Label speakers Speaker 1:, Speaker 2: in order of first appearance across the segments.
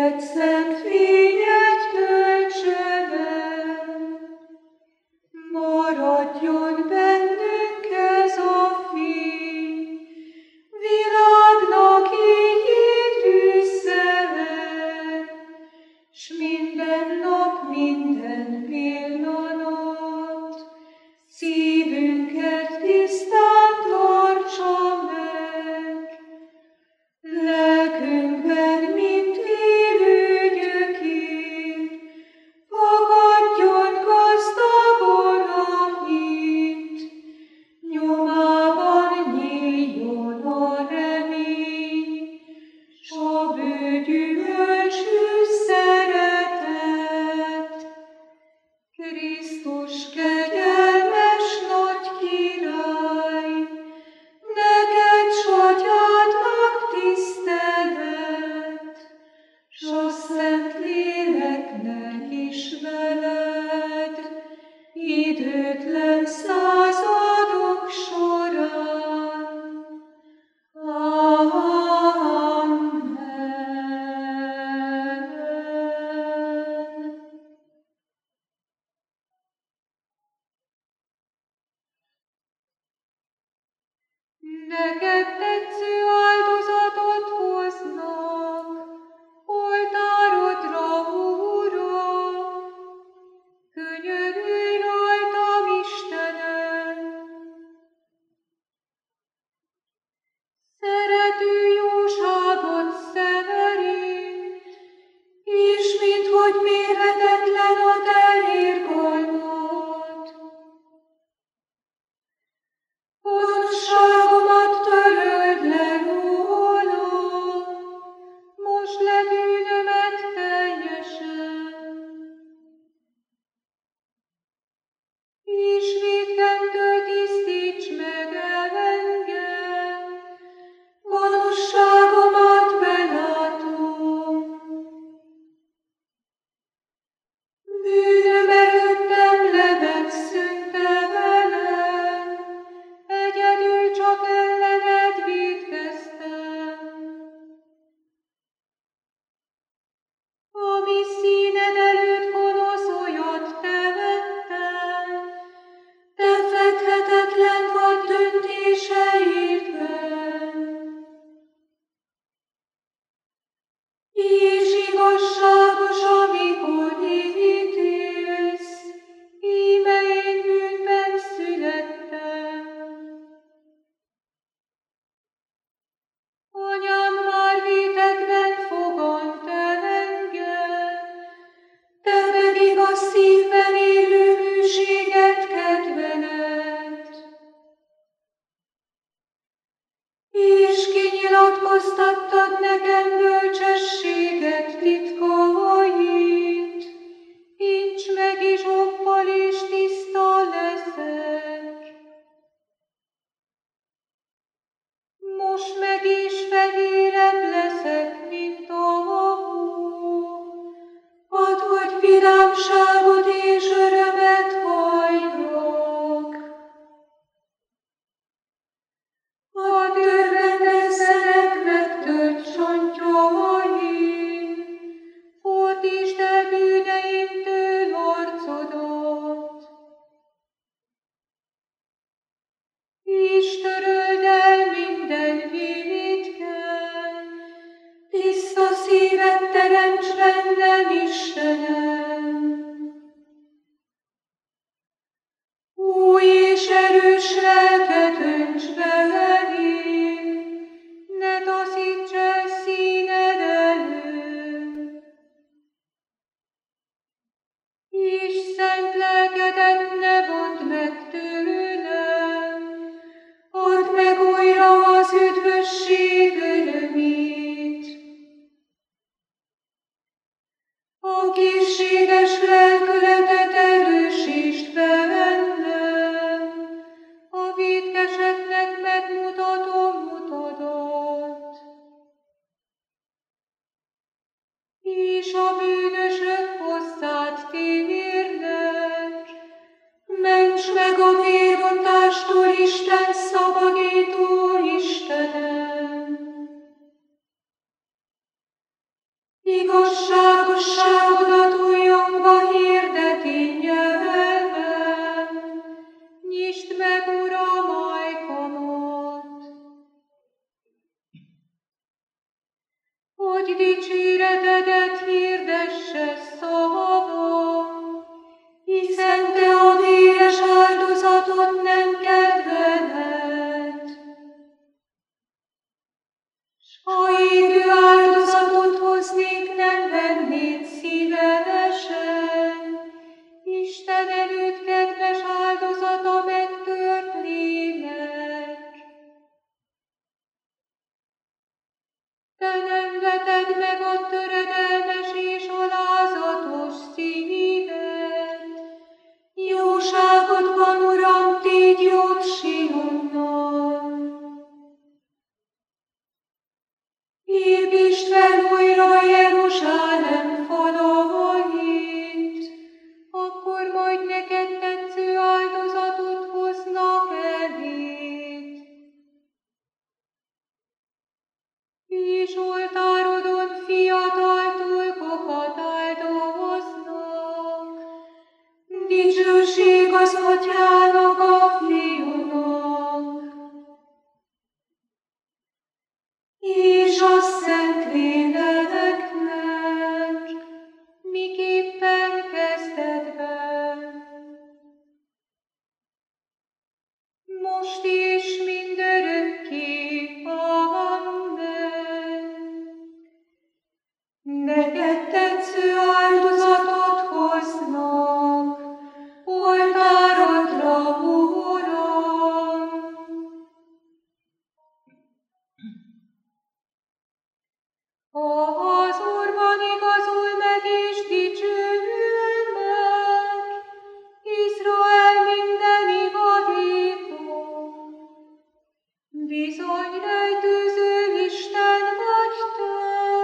Speaker 1: Tiszta szívet teremts bennem, Istenem! Igazságosságodat újjongva hirdeti nyelven, nyisd meg, Uram, ajkamat, hogy dicséretedet hirdesse szavam, hiszen te a véres áldozatot nem kedveled, s ha égő áldozatot hoznék, nem vennéd szívesen. Isten előtt kedves áldozat a megtört lélek. Te nem veted meg a töredelmes és alázatos szívet. Jóságodban, Uram, tégy jót Sionnal. Építsd fel újra Jeruzsálem falait, akkor majd neked tetsző áldozatot hoznak eléd. És oltárodon fiatal tulkokat áldoznak, dicsőség az Atyának, a Fiúnak, és a Szentléleknek, miképpen kezdetben, most és mindörökké. Amen. Neked tetsző áldozatot hoznak, oltárodra, Uram. Az Úrban igazul meg és dicsőül meg, Izrael minden igazító. Bizony rejtőző Isten vagy te.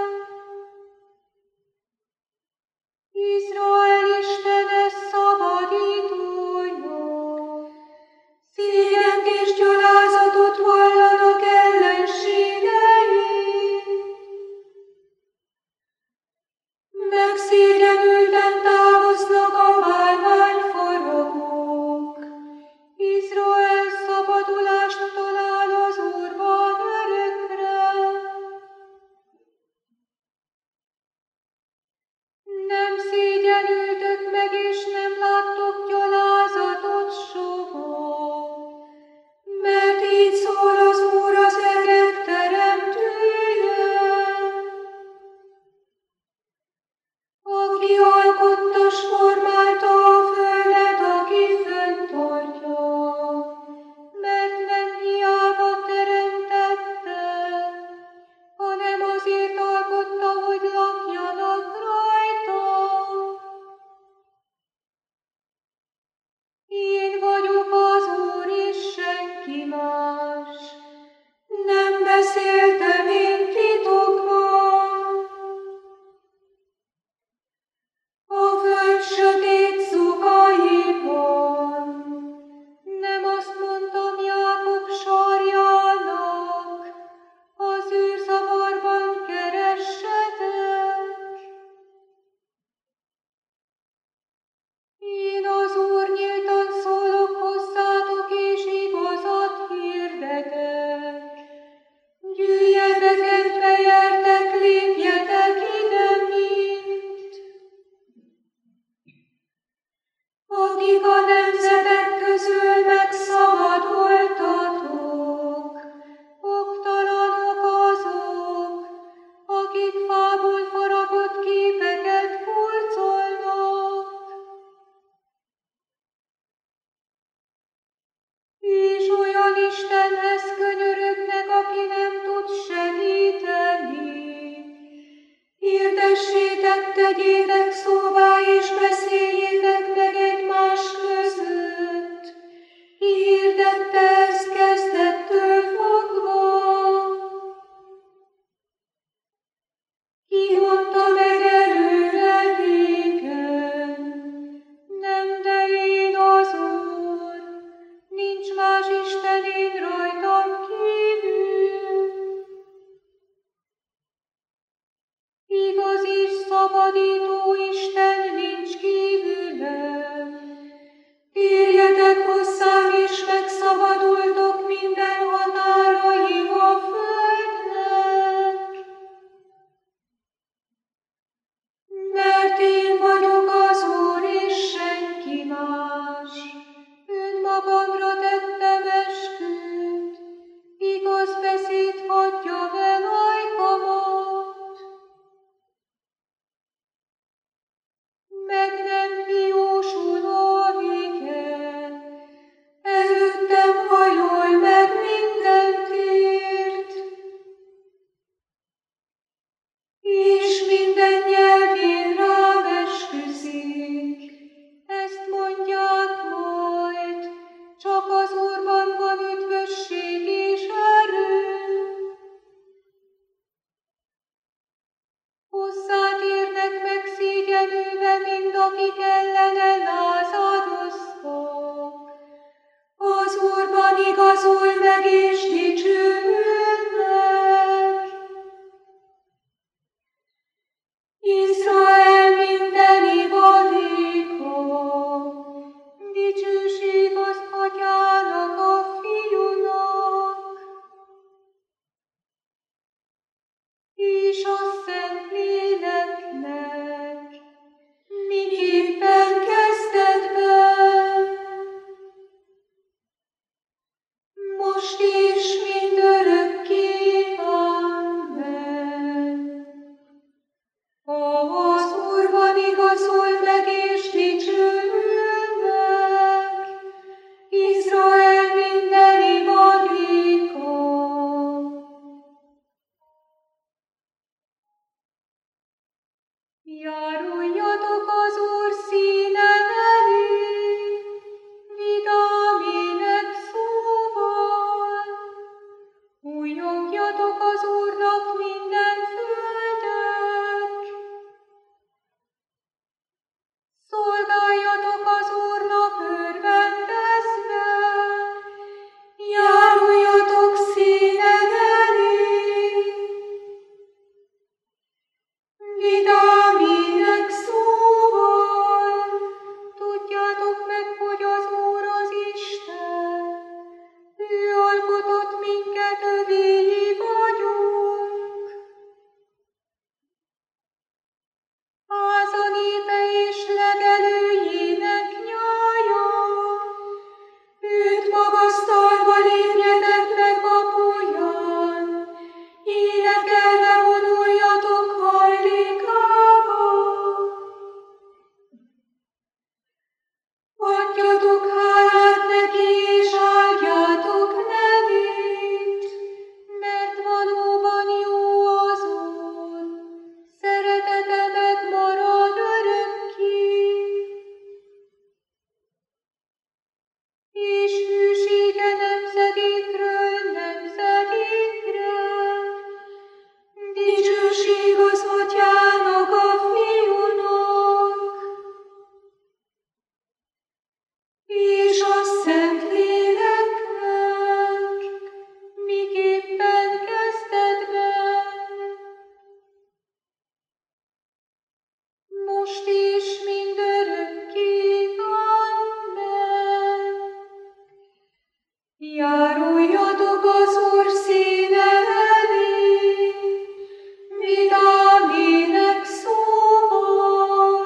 Speaker 1: Izrael Istene szabadítója. Szégyent és gyalázatot vallanak ellenségei. Megszégyenülten távoznak a bálványfaragók. Izrael szabadulást talál az Úrban örökre. Nem szégyenültök meg, és nem láttok gyalázatot soha. Mert így szól az Úr, az egek teremtője, aki alkotta s formálta a földet, aki fönntartja, mert nem hiába teremtette, hanem azért alkotta, hogy lakjanak rajta. Én vagyok az Úr, és senki más. Nem beszéltem én titokban. A föld sötét szukaiban. Nem azt mondtam Jákob sarjának, az űrzavarban keressetek. Én az Úr nyíltan szólok hozzátok, és igazat hirdetek. Gyűjjetek, egybeértek, lépjetek ide mind, akik a nemzetek közül megszabadultatok, oktalanok azok, akik fából faragott képeket hurcolnak, és olyan Istenhez könyörögnek, aki nem tud segíteni. Hirdessétek, tegyétek szóvá, és beszéljétek meg egymás között. Hirdette ezt kezdettől fogva. Ki mondta meg előre régen? Nem, de én az Úr, nincs más Isten én rajtam kívül. Igaz és akik ellene lázadoztak. Az Úrban igazul meg és dicsőülnek. Izrael mindeni vadéka, dicsőség az Atyának, a Fiúnak, és a Szentléleknek, miképpen kezdetben, most és mindörökké. Amen. Az Úrban igazul meg és dicsőülnek, Izrael mindeni vadéka. Járuljatok az Úr színe elé, vidám énekszóval. Újjongjatok az Úrnak minden földek. Szolgáljatok az Úrnak örvendezve, járuljatok színe elé. Vidám énekszóval, tudjátok meg, hogy az Úr az Isten. Ő alkotott minket, övéi vagyunk. Háza népe és legelőjének nyája. Őt magasztalva lépjetek meg kapuján, énekelve vonuljatok hajlékába. Adjatok hálát neki és áldjátok nevét, mert valóban jó az Úr, szeretete megmarad örökké, és hűsége nemzedékről nemzedékre. Dicsőség az Atyának, a Fiúnak, és a Szentléleknek, miképpen kezdetben, most és mindörökké. Amen. Járuljatok az Úr színe elé, vidám énekszóval.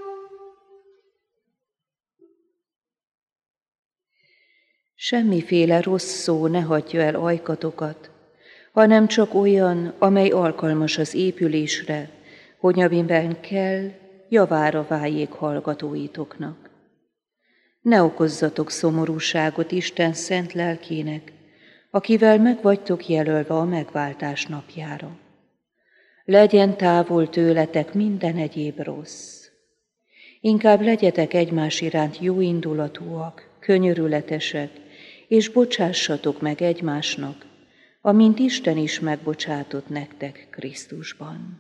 Speaker 2: Semmiféle rossz szó ne hagyja el ajkatokat, hanem csak olyan, amely alkalmas az épülésre, hogy amiben kell, javára váljék hallgatóitoknak. Ne okozzatok szomorúságot Isten szent lelkének, akivel meg vagytok jelölve a megváltás napjára. Legyen távol tőletek minden egyéb rossz. Inkább legyetek egymás iránt jóindulatúak, könyörületesek, és bocsássatok meg egymásnak, amint Isten is megbocsátott nektek Krisztusban.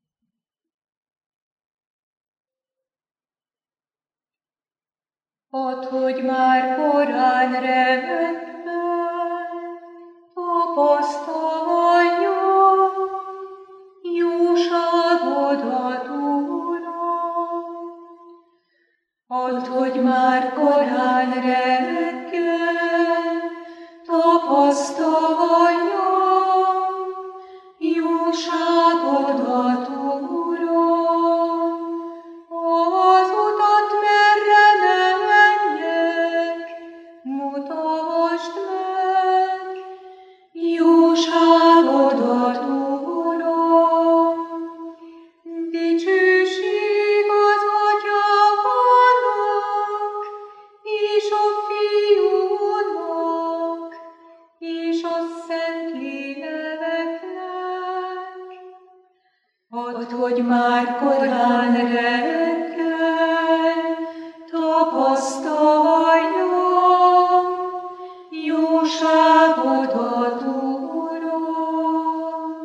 Speaker 1: Add, hogy már korán reggel tapasztaljam jóságodat, Uram. Add, hogy már korán reggel tapasztaljam jóságodat, Uram. Az utat, merre ne menjek, mutasd meg jóságodat, Uram. Dicsőség az Atyának, és a Fiúnak, és a Szentléleknek. Add, hogy már korán reggel tapasztaljam jóságodat, Uram.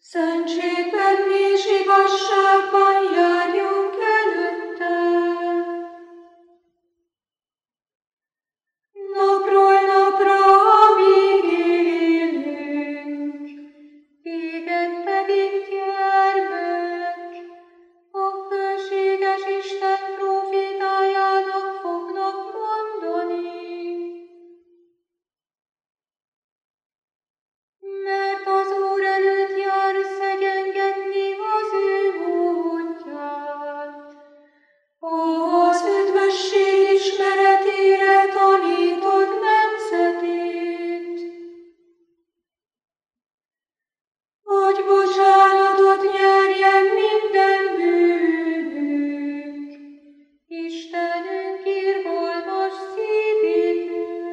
Speaker 1: Szentségben és igazságban járjunk előtte. Napról napra, amíg élünk, téged pedig gyermek, a fölséges Isten prófétájának fognak mondani. Mert az Úr előtt jár szegyengetni az ő útját, az üdvösség ismeretére tanítod nemzetét. Hogy bocsánatot nyerjen minden bűnünk, Istenünk irgalmas szívétől,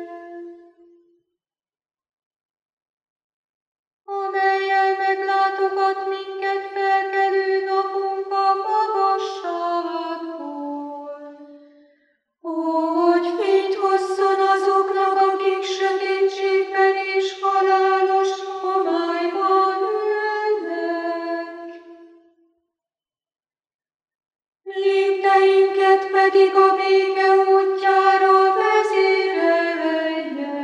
Speaker 1: amellyel meglátogat minket felkelő napunk a magasságból, hogy fényt hozzon azoknak, akik sötétségben és halálos homályban ülnek. Lépteinket pedig a béke útjára vezérelje.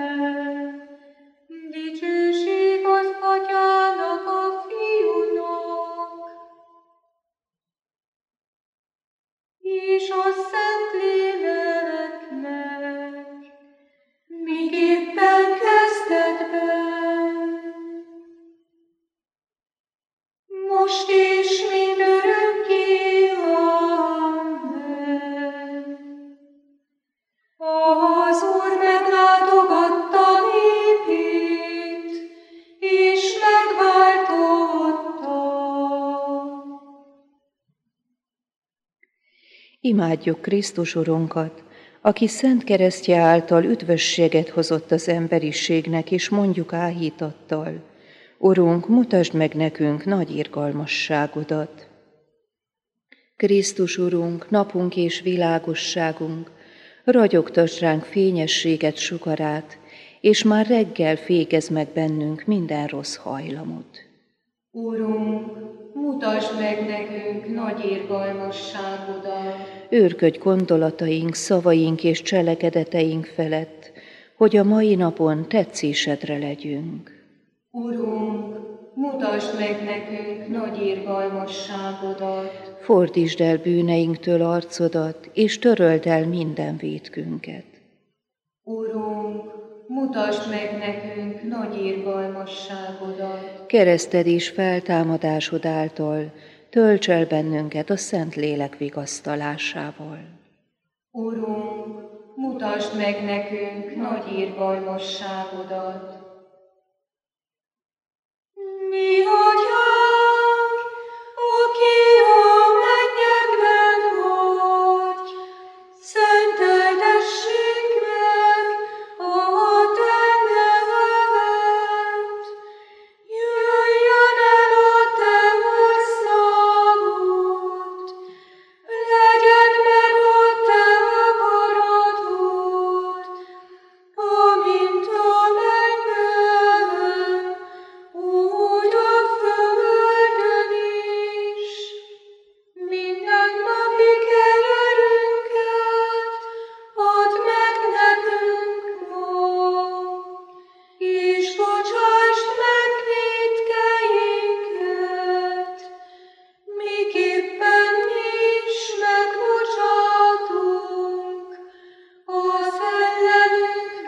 Speaker 1: Dicsőség az Atyának, a Fiúnak és a Szentléleknek, miképpen kezdetben, most és mindörökké. Amen. Az Úr meglátogatta népét, és megváltotta.
Speaker 2: Imádjuk Krisztus Urunkat, aki szent keresztje által üdvösséget hozott az emberiségnek, és mondjuk áhítattal: Urunk, mutasd meg nekünk nagy irgalmasságodat. Krisztus Urunk, napunk és világosságunk, ragyogtasd ránk fényességet sugarát, és már reggel fékezd meg bennünk minden rossz hajlamot.
Speaker 1: Urunk, mutasd meg nekünk nagy irgalmasságodat.
Speaker 2: Őrködj gondolataink, szavaink és cselekedeteink felett, hogy a mai napon tetszésedre legyünk.
Speaker 1: Urunk, mutasd meg nekünk nagy irgalmasságodat.
Speaker 2: Fordítsd el bűneinktől arcodat, és töröld el minden vétkünket.
Speaker 1: Urunk, mutasd meg nekünk nagy irgalmasságodat.
Speaker 2: Kereszted és feltámadásod által tölts el bennünket a Szentlélek vigasztalásával.
Speaker 1: Urunk, mutasd meg nekünk nagy irgalmasságodat. Mi Atyánk, aki a mennyekben vagy, szenteltessék meg a te neved. Jöjjön el a te országod, legyen meg a te akaratod, amint a mennyben, úgy a földön is. Mindennapi kenyerünket add meg nekünk ma, és bocsásd meg vétkeinket, miképpen mi is megbocsátunk az ellenünk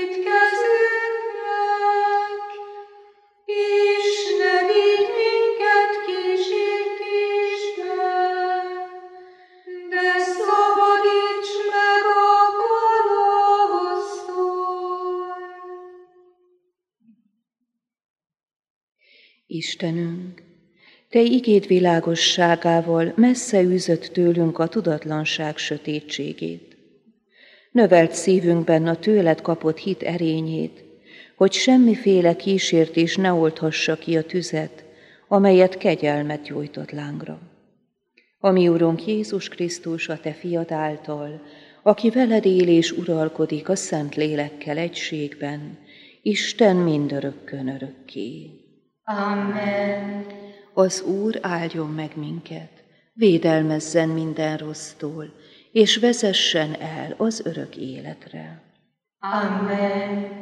Speaker 1: vétkezőknek, és ne vigy minket kísértésbe, de szabadíts meg a gonosztól.
Speaker 2: Istenünk, Te igéd világosságával messze űzött tőlünk a tudatlanság sötétségét. Növeld szívünkben a tőled kapott hit erényét, hogy semmiféle kísértés ne oldhassa ki a tüzet, amelyet kegyelmet gyújtott lángra. A mi Urunk Jézus Krisztus, a Te fiad által, aki veled él és uralkodik a Szentlélekkel egységben, Isten mindörökkön örökké.
Speaker 1: Amen.
Speaker 2: Az Úr áldjon meg minket, védelmezzen minden rossztól, és vezessen el az örök életre.
Speaker 1: Amen.